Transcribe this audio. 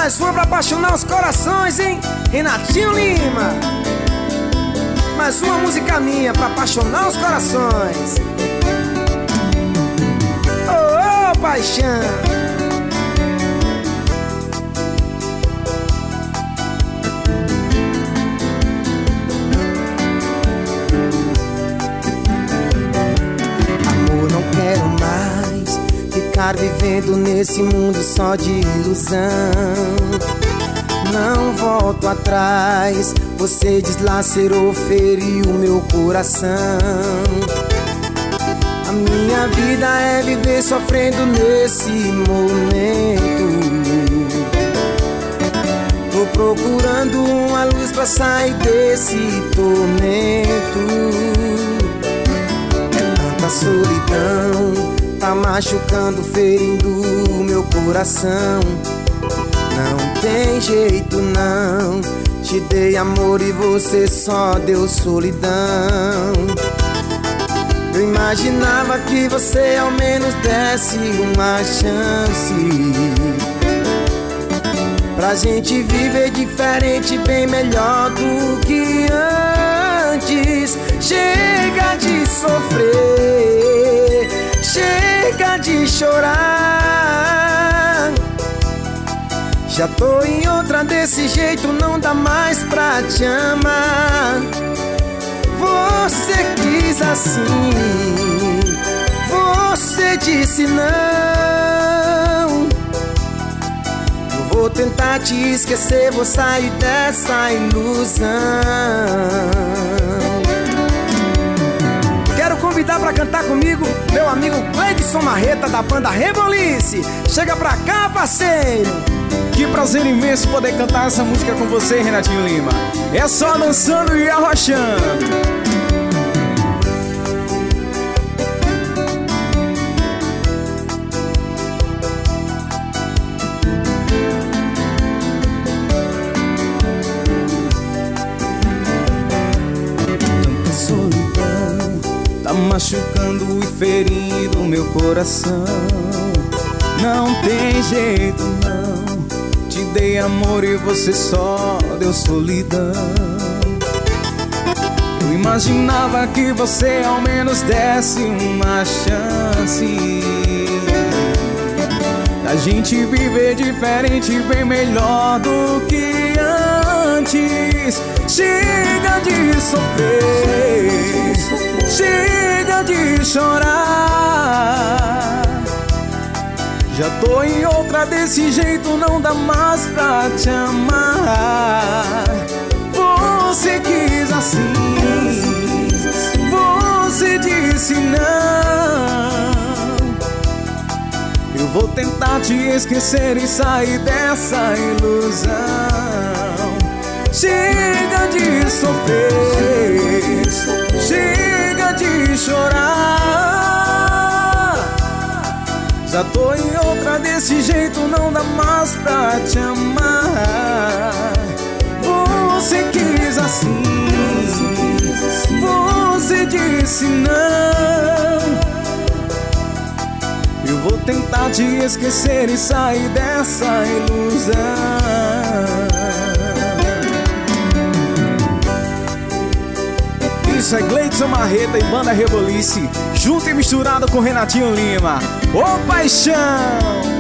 Mais uma pra apaixonar os corações, hein? Renatinho Lima. Mais uma música minha pra apaixonar os corações. Oh, oh, paixão. Amor, não quero mais ficar vivendo nesse mundo só de ilusão. Não volto atrás, você deslacerou, feriu meu coração. A minha vida é viver sofrendo nesse momento. Tô procurando uma luz pra sair desse tormento. É tanta solidão, tá machucando, ferindo o meu coração. Não tem jeito não, te dei amor e você só deu solidão. Eu imaginava que você ao menos desse uma chance pra gente viver diferente, bem melhor do que antes. Chega de sofrer, chega de chorar. Já tô em outra desse jeito, não dá mais pra te amar. Você quis assim, você disse não. Eu vou tentar te esquecer, vou sair dessa ilusão. Quero convidar pra cantar comigo meu amigo Cleidson Marreta, da banda Rebolice. Chega pra cá, parceiro. Que prazer imenso poder cantar essa música com você, Renatinho Lima. É só dançando e arrochando. Tanta solidão tá machucando e ferindo meu coração. Não tem jeito não, te dei amor e você só deu solidão. Eu imaginava que você ao menos desse uma chance da gente viver diferente, bem melhor do que antes. Chega de sofrer, chega de chorar. Já tô em outra desse jeito, não dá mais pra te amar. Você quis assim, você disse não. Eu vou tentar te esquecer e sair dessa ilusão. Chega de sofrer, chega de chorar. Já tô em outra desse jeito, não dá mais pra te amar. Você quis assim, você disse não. Eu vou tentar te esquecer e sair dessa ilusão. Isso é Cleidson Marreta e banda Rebolice, junto e misturado com Renatinho Lima. Ô paixão!